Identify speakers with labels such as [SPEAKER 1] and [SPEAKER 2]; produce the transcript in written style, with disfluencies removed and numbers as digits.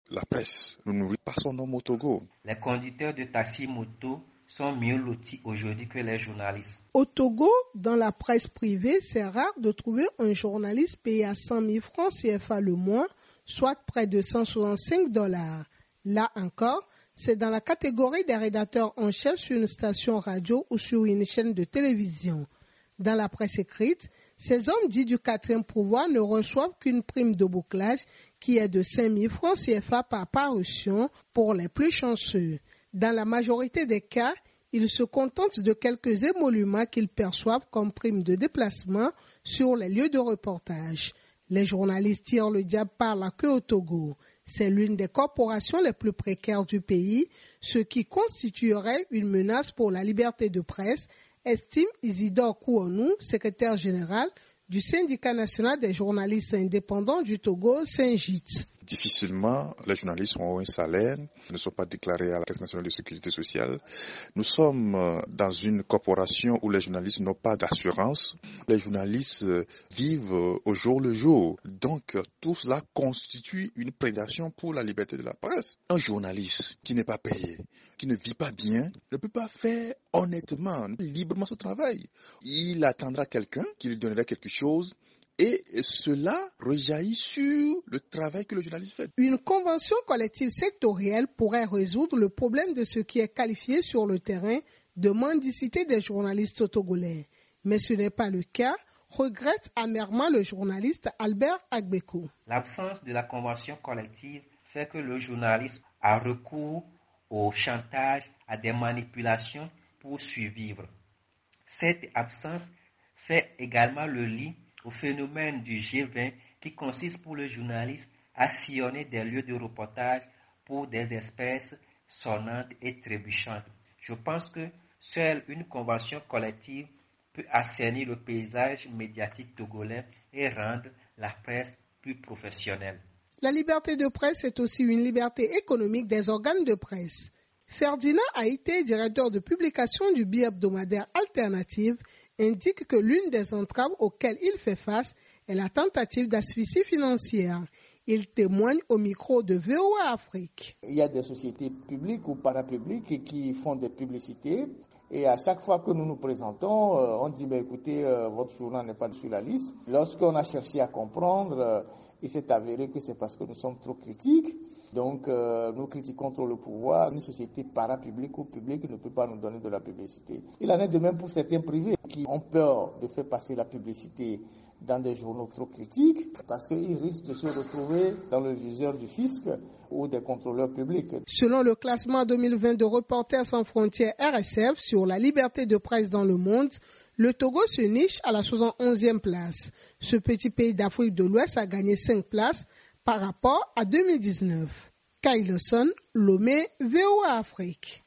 [SPEAKER 1] La presse ne nourrit pas son homme au Togo.
[SPEAKER 2] Les conducteurs de taxi-moto sont mieux lotis aujourd'hui que les journalistes.
[SPEAKER 3] Au Togo, dans la presse privée, c'est rare de trouver un journaliste payé à 100 000 francs CFA le mois, soit près de $165. Là encore, c'est dans la catégorie des rédacteurs en chef sur une station radio ou sur une chaîne de télévision. Dans la presse écrite, ces hommes dits du 4e pouvoir ne reçoivent qu'une prime de bouclage qui est de 5 000 francs CFA par parution pour les plus chanceux. Dans la majorité des cas, ils se contentent de quelques émoluments qu'ils perçoivent comme prime de déplacement sur les lieux de reportage. Les journalistes tirent le diable par la queue au Togo. C'est l'une des corporations les plus précaires du pays, ce qui constituerait une menace pour la liberté de presse, estime Isidore Kouonou, secrétaire général du syndicat national des journalistes indépendants du Togo, SYNJIT.
[SPEAKER 1] Difficilement, les journalistes ont un salaire, ne sont pas déclarés à la Caisse nationale de sécurité sociale. Nous sommes dans une corporation où les journalistes n'ont pas d'assurance. Les journalistes vivent au jour le jour. Donc, tout cela constitue une prédation pour la liberté de la presse. Un journaliste qui n'est pas payé, qui ne vit pas bien, ne peut pas faire honnêtement, librement son travail. Il attendra quelqu'un qui lui donnera quelque chose. Et cela rejaillit sur le travail que le journaliste fait.
[SPEAKER 3] Une convention collective sectorielle pourrait résoudre le problème de ce qui est qualifié sur le terrain de mendicité des journalistes togolais. Mais ce n'est pas le cas, regrette amèrement le journaliste Albert Agbeko.
[SPEAKER 2] L'absence de la convention collective fait que le journaliste a recours au chantage, à des manipulations pour survivre. Cette absence fait également le lit au phénomène du G20 qui consiste pour le journaliste à sillonner des lieux de reportage pour des espèces sonnantes et trébuchantes. Je pense que seule une convention collective peut assainir le paysage médiatique togolais et rendre la presse plus professionnelle.
[SPEAKER 3] La liberté de presse est aussi une liberté économique des organes de presse. Ferdinand Haïté, directeur de publication du bi-hebdomadaire Alternative, indique que l'une des entraves auxquelles il fait face est la tentative d'asphyxie financière. Il témoigne au micro de VOA Afrique.
[SPEAKER 4] Il y a des sociétés publiques ou parapubliques qui font des publicités et à chaque fois que nous nous présentons, on dit écoutez, votre journal n'est pas sur la liste. Lorsqu'on a cherché à comprendre, il s'est avéré que c'est parce que nous sommes trop critiques. Donc, nous critiquons trop le pouvoir. Une société parapublique ou publique ne peut pas nous donner de la publicité. Il en est de même pour certains privés qui ont peur de faire passer la publicité dans des journaux trop critiques parce qu'ils risquent de se retrouver dans le viseur du fisc ou des contrôleurs publics.
[SPEAKER 3] Selon le classement 2020 de Reporters sans frontières RSF sur la liberté de presse dans le monde, le Togo se niche à la 71e place. Ce petit pays d'Afrique de l'Ouest a gagné 5 places par rapport à 2019. Kyle Lawson, Lomé, VOA Afrique.